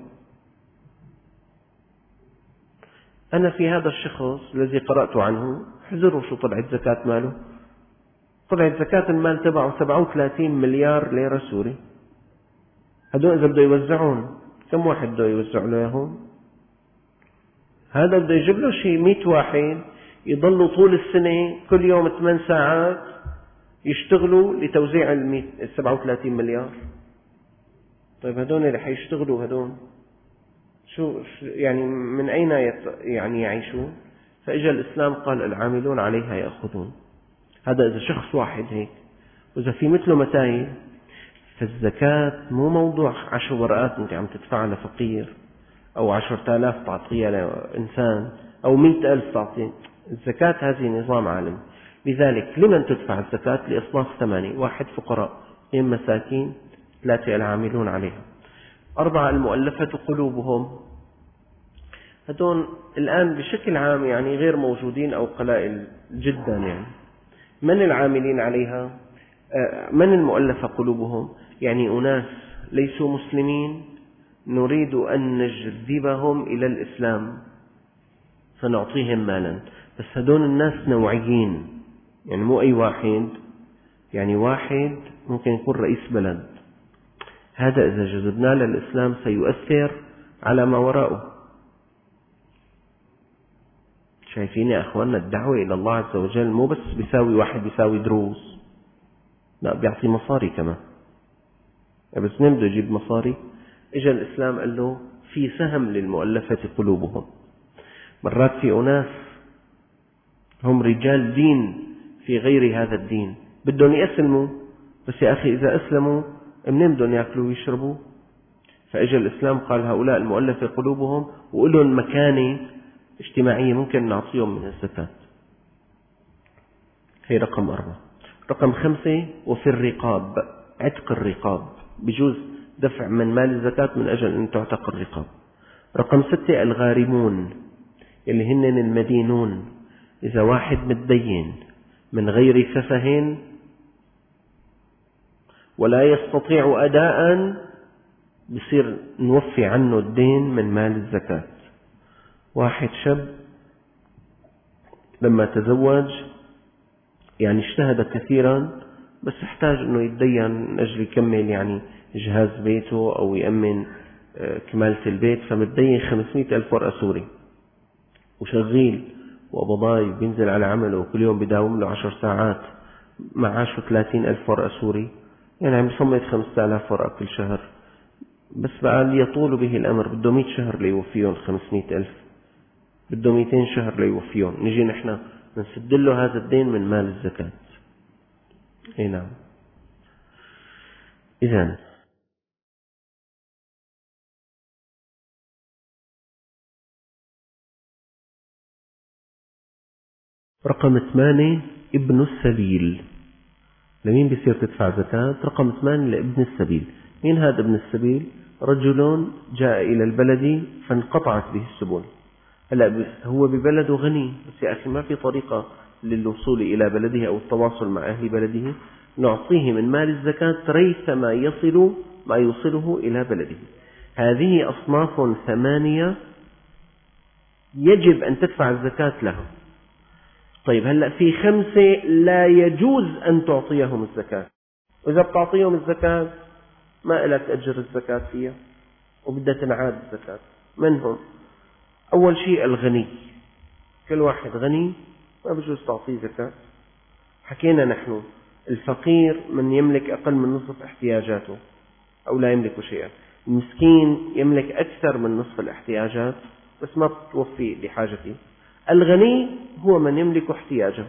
أنا في هذا الشخص الذي قرأت عنه احذروا شو طلعت زكاة ماله. طلعت زكاة المال تبعه سبعة وثلاثين مليار ليرة سوري. هدول إذا بده يوزعون كم واحد بده يوزع له إياهم؟ هذا بده يجيب له شيء مئة واحد يضلوا طول السنة كل يوم ثمان ساعات يشتغلوا لتوزيع ال سبعة وثلاثين مليار. طيب هدول اللي حيشتغلوا هدول شو يعني من أين يعني يعيشون؟ فإجا الإسلام قال العاملون عليها يأخذون. هذا إذا شخص واحد هيك. وإذا في مثله متايل، فالزكاة مو موضوع عشر ورقات أنت عم تدفعها لفقير، أو عشرة آلاف تعطيها لإنسان، أو مئة ألف تعطيه. الزكاة هذه نظام عالم. لذلك لمن تدفع الزكاة؟ لإصناف ثمانية: واحد فقراء، اثنين مساكين، ثلاثة العاملون عليها، أربعة المؤلفة قلوبهم. هدول الآن بشكل عام يعني غير موجودين أو قلائل جدا. يعني من العاملين عليها؟ من المؤلفة قلوبهم؟ يعني أناس ليسوا مسلمين نريد أن نجذبهم إلى الإسلام فنعطيهم مالا. بس هدول الناس نوعيين، يعني مو أي واحد. يعني واحد ممكن يكون رئيس بلد، هذا إذا جذبناه للإسلام سيؤثر على ما وراءه. شايفين يا أخواننا الدعوة إلى الله عز وجل مو بس بيساوي واحد بيساوي دروس، لا بيعطي مصاري كمان. بس مين بده يجيب مصاري؟ إجا الإسلام قال له في سهم للمؤلفة قلوبهم. مرات في أناس هم رجال دين في غير هذا الدين بدهم يسلموا، بس يا أخي إذا أسلموا منين بدهم يأكلوا ويشربوا؟ فإجا الإسلام قال هؤلاء المؤلفة قلوبهم وقلهم مكانة اجتماعية ممكن نعطيهم من الزكاة. هي رقم أربعة. رقم خمسة وفي الرقاب، عتق الرقاب، بجوز دفع من مال الزكاة من أجل أن تعتق الرقاب. رقم ستة الغارمون اللي هن المدينون. إذا واحد متدين من غير سفه ولا يستطيع أداء بصير نوفي عنه الدين من مال الزكاة. واحد شاب لما تزوج يعني اجتهد كثيرا بس احتاج انه يتدين من اجل يكمل يعني جهاز بيته او يأمن كمالة البيت، فمتدين خمسمائة ألف ورقة سوري وشغيل وأبضاي بينزل على عمله وكل يوم بداوم له عشر ساعات، معاشه ثلاثين ألف ورقة سوري، يعني عم يصمت خمسة آلاف ورقة كل شهر. بس بقى يطول به الأمر، بده مئة شهر ليوفيهم خمسمائة ألف، بده مئتين شهر ليوفيهم. نجي نحن نسد له هذا الدين من مال الزكاة. اي نعم. إذن رقم ثمانية ابن السبيل. لمين بيصير تدفع زكاة؟ رقم ثمانية لابن السبيل. مين هذا ابن السبيل؟ رجل جاء إلى البلد فانقطعت به السبل. هلا هو ببلده غني، بس يا أخي ما في طريقة للوصول إلى بلده أو التواصل مع أهل بلده، نعطيه من مال الزكاة ريثما يصل ما يوصله إلى بلده. هذه أصناف ثمانية يجب أن تدفع الزكاة لها. طيب هلأ في خمسة لا يجوز أن تعطيهم الزكاة، وإذا بتعطيهم الزكاة ما إلك أجر الزكاة فيها وبدها تنعاد الزكاة. منهم أول شيء الغني، كل واحد غني ما بجوز تعطيه زكاة. حكينا نحن الفقير من يملك أقل من نصف احتياجاته أو لا يملك شيئا، المسكين يملك أكثر من نصف الاحتياجات بس ما توفي لحاجته، الغني هو من يملك احتياجه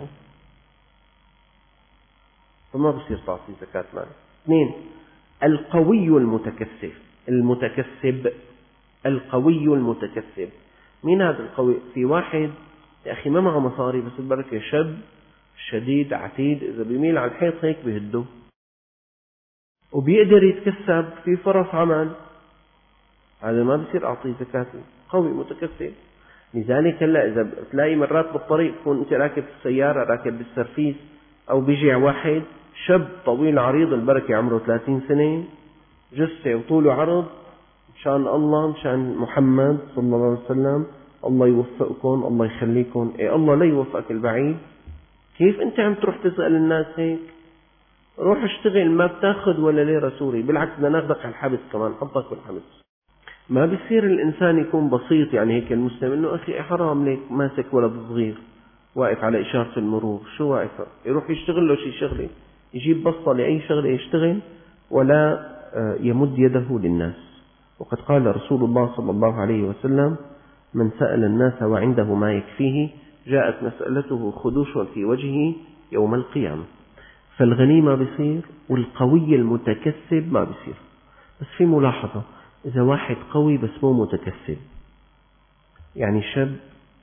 فما بصير تعطي زكاة مال. اثنين القوي المتكسب. المتكسب القوي المتكسب. مين هذا القوي؟ في واحد يا أخي ما معه مصاري بس البركة، شاب شديد عتيد، إذا بيميل على الحيط هيك بيهده وبيقدر يتكسب في فرص عمل، هذا ما بصير أعطيه زكاته. قوي متكسب. لذلك هلا إذا بتلاقي مرات بالطريق تكون أنت راكب السيارة راكب بالسرفيس أو بيجي واحد شاب طويل عريض البركة عمره ثلاثين سنة جثة وطوله عرض، مشان الله مشان محمد صلى الله عليه وسلم الله يوفقكم الله يخليكم. إيه الله لا يوفقك البعيد. كيف أنت عم تروح تسأل الناس هيك؟ روح اشتغل، ما بتاخذ ولا ليرة سوري، بالعكس بدنا ناخذك على الحبس كمان، حطك بالحبس. ما بيصير الإنسان يكون بسيط يعني هيك المسلم إنه أخي حرام ليك ماسك ولد صغير واقف على إشارة المرور، شو واقف؟ يروح يشتغل له شي شغلة، يجيب بسطة لأي شغلة يشتغل ولا يمد يده للناس. وقد قال رسول الله صلى الله عليه وسلم من سأل الناس وعنده ما يكفيه جاءت مسألته خدوش في وجهه يوم القيامة. فالغني ما بيصير والقوي المتكسب ما بيصير. بس في ملاحظة، إذا واحد قوي بس مو متكسب، يعني شاب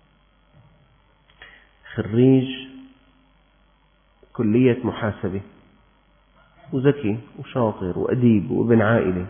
خريج كلية محاسبة وذكي وشاطر وأديب وابن عائلة،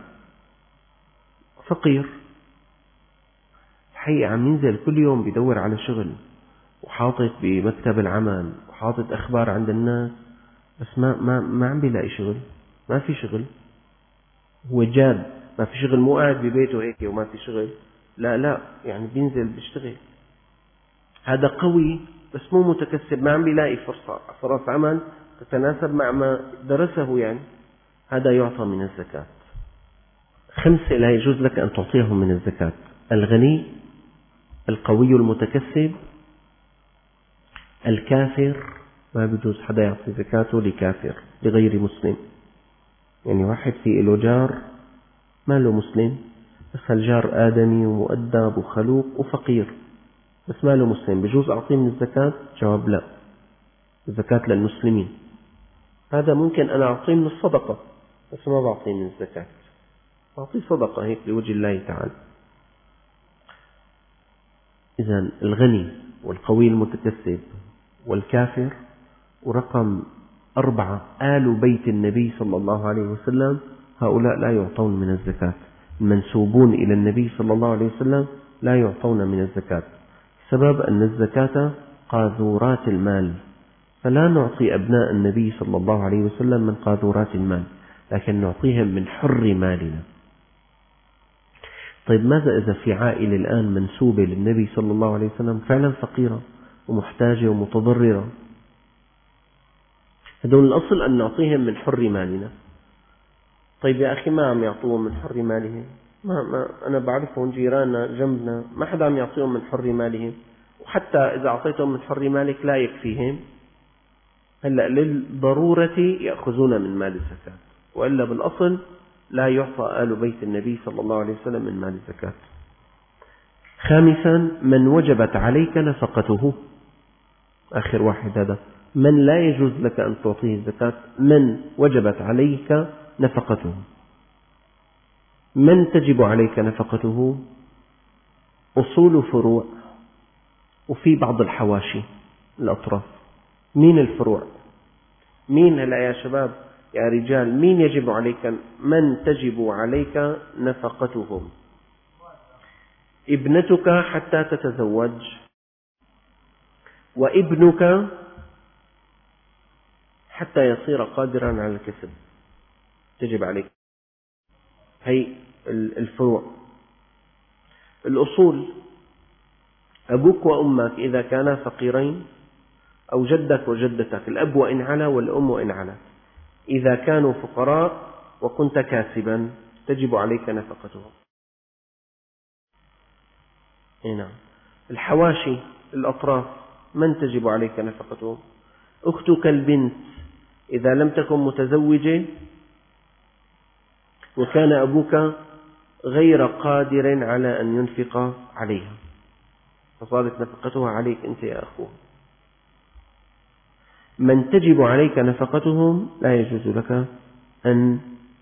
فقير الحقيقة عم ينزل كل يوم بيدور على شغل وحاطط بمكتب العمل وحاطط أخبار عند الناس، بس ما ما ما عم بيلاقي شغل، ما في شغل. هو جاد ما في شغل، مو قاعد ببيته هيك وما في شغل، لا لا يعني بينزل بيشتغل. هذا قوي بس مو متكسب، ما عم بيلاقي فرصة فرص عمل تتناسب مع ما درسه، يعني هذا يعطى من الزكاة. خمسة لا يجوز لك أن تعطيهم من الزكاة: الغني، القوي المتكسب، الكافر، ما بيجوز حدا يعطي زكاته لكافر لغير مسلم. يعني واحد في له جار ما له مسلم بس الجار آدمي ومؤدب وخلوق وفقير بس ما له مسلم، بيجوز أعطيه من الزكاة؟ جواب لا، الزكاة للمسلمين. هذا ممكن أنا أعطيه من الصدقة بس ما بعطيه من الزكاة، أعطيه صدقة هيك لوجه الله تعالى. إذن الغني والقوي المتكسب والكافر، ورقم أربعة آل بيت النبي صلى الله عليه وسلم، هؤلاء لا يعطون من الزكاة. المنسوبون إلى النبي صلى الله عليه وسلم لا يعطون من الزكاة، سبب أن الزكاة قاذورات المال، فلا نعطي أبناء النبي صلى الله عليه وسلم من قاذورات المال، لكن نعطيهم من حر مالنا. طيب ماذا إذا في عائلة الآن منسوبة للنبي صلى الله عليه وسلم فعلا فقيرة ومحتاجة ومتضررة؟ هذول الأصل أن نعطيهم من حر مالنا. طيب يا أخي ما عم يعطوهم من حر مالهم، ما ما أنا بعرفهم جيراننا جنبنا ما حدا عم يعطيهم من حر مالهم، وحتى إذا أعطيتهم من حر مالك لا يكفيهم. هلأ للضرورة يأخذون من مال الزكاة، وإلا بالأصل لا يعطى آل بيت النبي صلى الله عليه وسلم من مال الزكاة. خامسا من وجبت عليك نفقته، آخر واحد هذا، من لا يجوز لك أن تعطيه الزكاة، من وجبت عليك نفقته. من تجب عليك نفقته؟ أصول فروع، وفي بعض الحواشي الأطراف. مين الفروع؟ مين هلا يا شباب يا رجال مين يجب عليك، من تجب عليك نفقتهم؟ ابنتك حتى تتزوج، وابنك حتى يصير قادرا على الكسب تجب عليك. هي الفروع. الأصول أبوك وأمك إذا كانا فقيرين، أو جدك وجدتك، الأب وإن علا والأم وإن علا، إذا كانوا فقراء وكنت كاسبا تجب عليك نفقتهم. نعم. الحواشي الأطراف من تجب عليك نفقتهم؟ أختك البنت إذا لم تكن متزوجة وكان أبوك غير قادر على أن ينفق عليها، فصارت نفقتها عليك أنت يا أخوه. من تجب عليك نفقتهم لا يجوز لك أن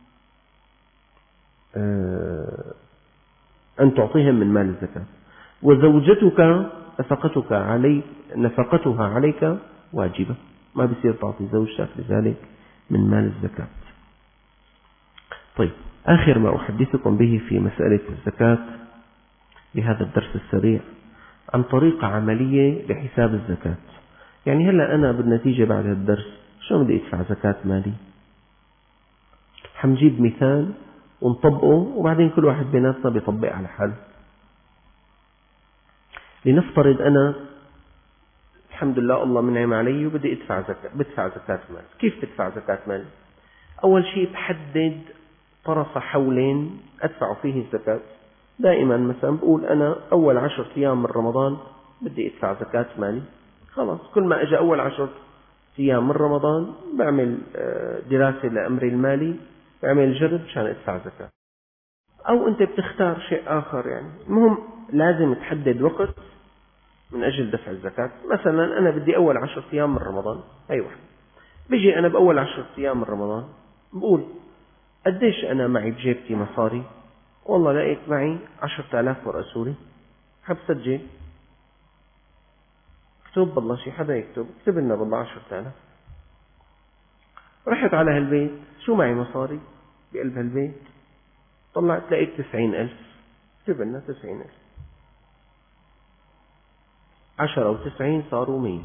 أن تعطيهم من مال الزكاة. وزوجتك نفقتك عليك نفقتها عليك واجبة، ما بصير تعطي زوجتك لذلك من مال الزكاة. طيب آخر ما أحدثكم به في مسألة الزكاة بهذا الدرس السريع عن طريقة عملية لحساب الزكاة. يعني هلأ أنا بالنتيجة بعد هذا الدرس شو بدي أدفع زكاة مالي؟ حنجيب مثال ونطبقه، وبعدين كل واحد بيناتنا بيطبق على حاله. لنفترض أنا الحمد لله الله منعم علي وبدي أدفع زكاة، بدفع زكاة مال. كيف تدفع زكاة مال؟ أول شيء بحدد طرف حولين أدفع فيه الزكاة. دائما مثلا بقول أنا أول عشر أيام من رمضان بدي أدفع زكاة مالي. خلاص كل ما أجى أول عشر أيام من رمضان بعمل دراسة لأمري المالي، بعمل جرد عشان أدفع زكاة. أو أنت بتختار شيء آخر، يعني المهم لازم تحدد وقت من أجل دفع الزكاة. مثلا أنا بدي أول عشر أيام من رمضان، أي واحد بيجي أنا بأول عشر أيام من رمضان بقول قديش أنا معي بجيبتي مصاري؟ والله لقيت معي عشرة آلاف ورقة سوري، حب سجل اكتب بالله شي حدا يكتب اكتب لنا بالله عشرة آلاف. رحت على هالبيت شو معي مصاري بقلب هالبيت؟ طلعت لقيت تسعين ألف، اكتب لنا تسعين ألف. عشرة وتسعين صاروا مية.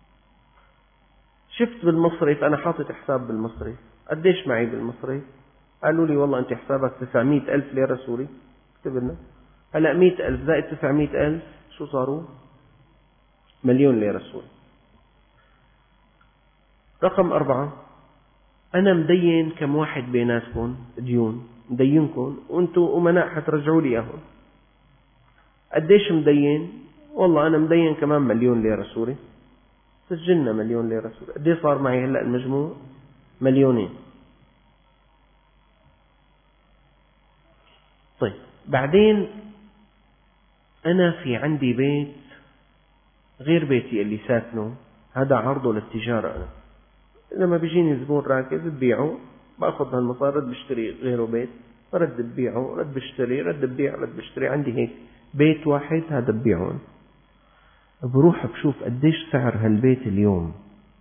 شفت بالمصرف أنا حاطط حساب بالمصرف قديش معي بالمصرف؟ قالوا لي والله أنت حسابك تسعمية ألف ليرة سوري، اكتب لنا. هلأ مئة ألف زائد تسعمية ألف شو صاروا؟ مليون ليرة سوري. رقم أربعة، أنا مدين كم واحد بيناتكم ديون، مدينكم وأنتم أمناء حترجعوا لي إياهم. قديش مدين؟ والله أنا مدين كمان مليون ليرة سوري. سجلنا مليون ليرة سوري. قديش صار معي هلأ المجموع؟ مليونين. طيب بعدين أنا في عندي بيت غير بيتي اللي ساكنه، هذا عرضه للتجارة. أنا لما بيجيني زبون راكز ببيعه، بأخذ هالمصاري رد بشتري غيره بيت، رد ببيعه، رد بشتري، رد ببيع، رد بشتري. عندي هيك بيت واحد هذا ببيعه. بروح بشوف قديش سعر هالبيت اليوم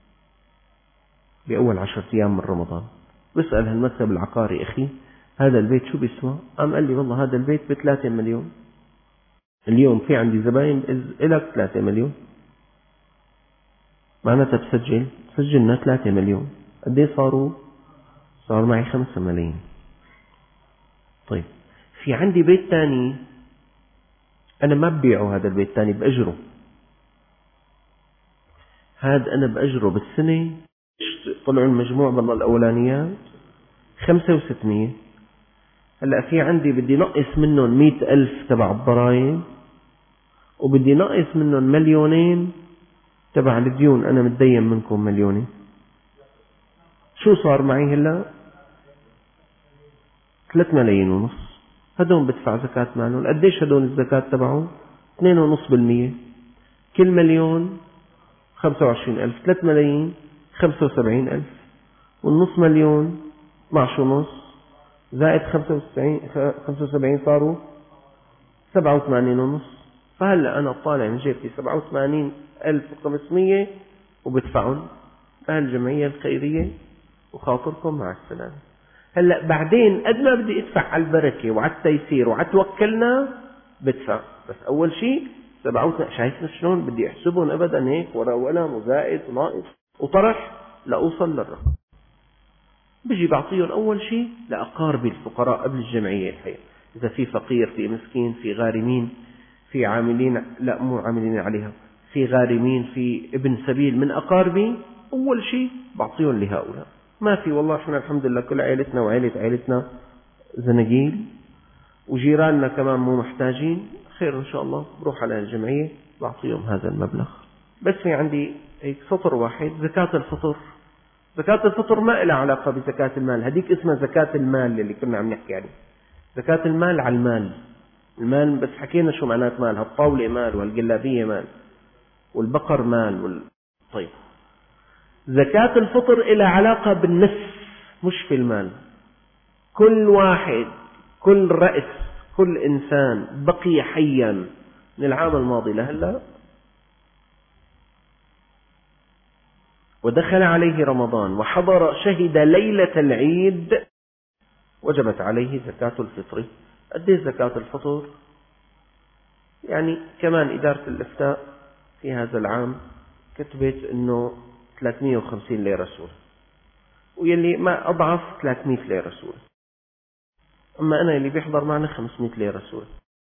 بأول عشرة أيام من رمضان. بسأل هالمكتب العقاري أخي هذا البيت شو بيسوى؟ قام قال لي والله هذا البيت بثلاثة مليون. اليوم في عندي زباين إلك ثلاثة مليون، معناتها بسجل سجلنا ثلاثة مليون. قديه صاروا؟ صار معي خمسة ملايين. طيب في عندي بيت تاني أنا ما ببيعه، هذا البيت تاني بأجره، هذا أنا بأجره بالسنة طلعوا المجموع بالله الأولانيات خمسة وستمية. هلأ في عندي بدي نقص منهم مئة ألف تبع الضرائب، وبدي نقص منهم مليونين تبع الديون، أنا متدين منكم مليونين. شو صار معي هلأ؟ ثلاث ملايين ونص. هدول بدفع زكاة مالهم. قديش هدول الزكاة تبعهم؟ اثنين ونص بالمية. كل مليون خمسة وعشرين ألف، ثلاث ملايين خمسة وسبعين ألف، والنص مليون اثناعش ونص زائد خمسة وسبعين صاروا سبعة وثمانين ونص. فهلأ أنا طالع من جيبتي سبعة وثمانين ألف وخمسمية وبدفعهم للجمعية الخيرية وخاطركم مع السلامة. هلأ بعدين قد ما بدي ادفع على البركة وعلى التيسير وعلى توكلنا بدفع، بس أول شيء سبعة وثمانين. شايفنا شلون بدي أحسبهم أبدا هيك وراء وقلم وزائد وناقص وطرح لأوصل للرقم. بيجي بعطيهم أول شيء لأقاربي الفقراء قبل الجمعية الحقيقة. إذا في فقير، في مسكين، في غارمين، في عاملين، لا مو عاملين عليها، في غارمين، في ابن سبيل من أقاربي، أول شيء بعطيهم لهؤلاء. ما في والله احنا الحمد لله كل عائلتنا وعائلة عائلتنا زنقيل، وجيراننا كمان مو محتاجين، خير إن شاء الله بروح على الجمعية بعطيهم هذا المبلغ. بس في عندي هيك سطر واحد، زكاة الفطر. زكاة الفطر ما لها علاقة بزكاة المال، هذيك اسمها زكاة المال اللي كنا عم نحكي عليه. زكاة المال على المال، المال بس حكينا شو معنات مال، هالطاولة مال وهالقلابية مال والبقر مال وال... طيب زكاة الفطر لها علاقة بالنفس مش في المال. كل واحد، كل رأس، كل إنسان بقي حيا من العام الماضي لهلا ودخل عليه رمضان وحضر شهد ليلة العيد وجبت عليه زكاة الفطر. قديش زكاة الفطر؟ يعني كمان إدارة الإفتاء في هذا العام كتبت إنه ثلاثمئة وخمسين ليرة سوري، ويلي ما أضعف ثلاثمئة ليرة سوري. أما أنا اللي بيحضر معنا خمسمئة ليرة سوري.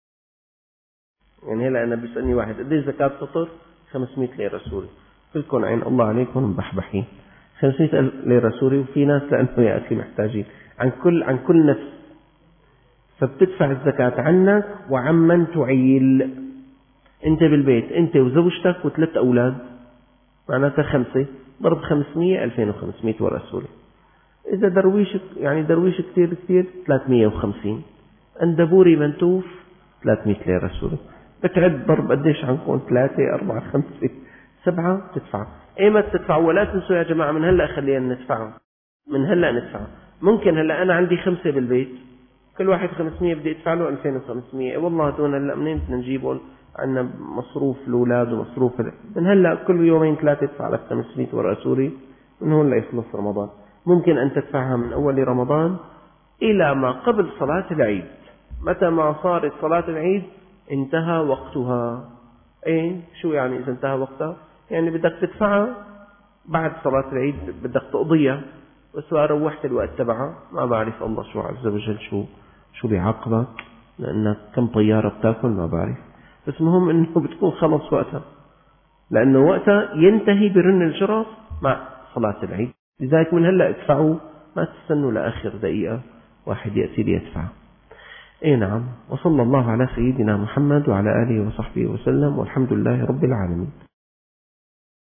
يعني هلا أنا بيسألني واحد قديش زكاة فطر؟ خمسمئة ليرة سوري. كلكم عين الله عليكم مبحبحين. خمسمئة ليرة سوري، وفي ناس لأنه يا أخي محتاجين عن كل عن كل نفس، فبتدفع الزكاة عنك وعمن تعيل. أنت بالبيت أنت وزوجتك وثلاث أولاد، معناتها خمسة ضرب خمسمئة ألفين وخمسمئة ورقة سوري. إذا درويش يعني درويش كثير كثير ثلاثمئة وخمسين، أندبوري منتوف ثلاثمئة ليرة سوري. بتعد ضرب قديش عنكم؟ ثلاثة أربعة خمسة سبعة تدفع. إيمت تدفع؟ ولا تنسوا يا جماعة من هلأ خلينا ندفع، من هلأ ندفع. ممكن هلأ أنا عندي خمسة بالبيت كل واحد خمسمئة بدي أدفع له ألفين وخمسمئة. والله دون هلأ منين بدنا نجيبهم؟ عندنا مصروف الأولاد ومصروف من هلأ كل يومين ثلاثة تدفع لك خمسمئة ورقة سوري من هون ليخلص رمضان. ممكن أن تدفعها من أول رمضان إلى ما قبل صلاة العيد. متى ما صارت صلاة العيد انتهى وقتها. إيه شو يعني إذا انتهى وقتها؟ يعني بدك تدفعها بعد صلاة العيد، بدك تقضيها، بس روحت الوقت تبعها ما بعرف الله شو عز وجل شو شو بيعاقبك، لأنك كم طيارة بتاكل ما بعرف، بس مهم إنه بتكون خلص وقتها، لأنه وقتها ينتهي برن الجرس مع صلاة العيد. لذلك من هلأ ادفعوا، ما تستنوا لآخر دقيقة واحد يأتي ليدفع. اي نعم. وصلى الله على سيدنا محمد وعلى آله وصحبه وسلم، والحمد لله رب العالمين.